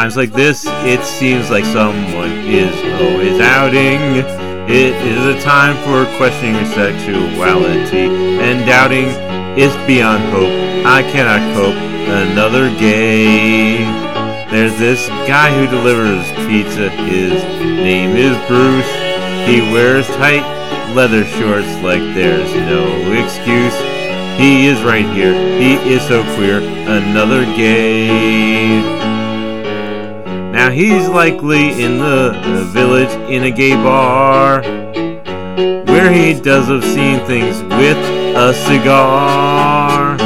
times like this, it seems like someone is always outing. It is a time for questioning your sexuality and doubting it's beyond hope. I cannot cope. Another gay. There's this guy who delivers pizza. His name is Bruce. He wears tight leather shorts like there's no excuse. He is right here. He is so queer. Another gay. Now he's likely in the village in a gay bar where he does obscene things with a cigar.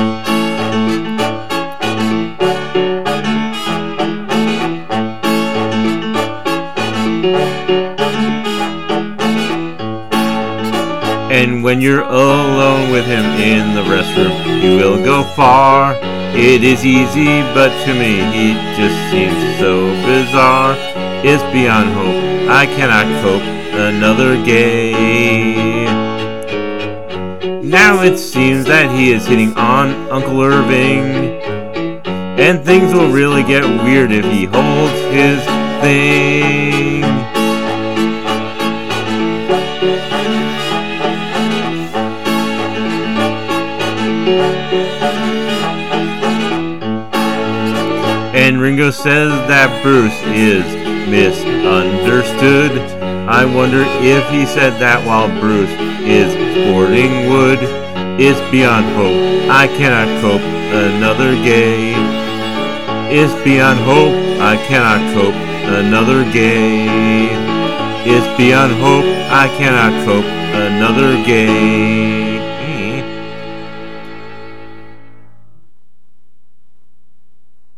And when you're alone with him in the restroom, you will go far. It is easy, but to me he just seems so bizarre. It's beyond hope. I cannot cope. Another gay. Now it seems that he is hitting on Uncle Irving, and things will really get weird if he holds his thing. And Ringo says that Bruce is misunderstood. I wonder if he said that while Bruce is sporting wood. It's beyond hope. I cannot cope. Another gay. It's beyond hope. I cannot cope. Another gay. It's beyond hope. I cannot cope. Another gay.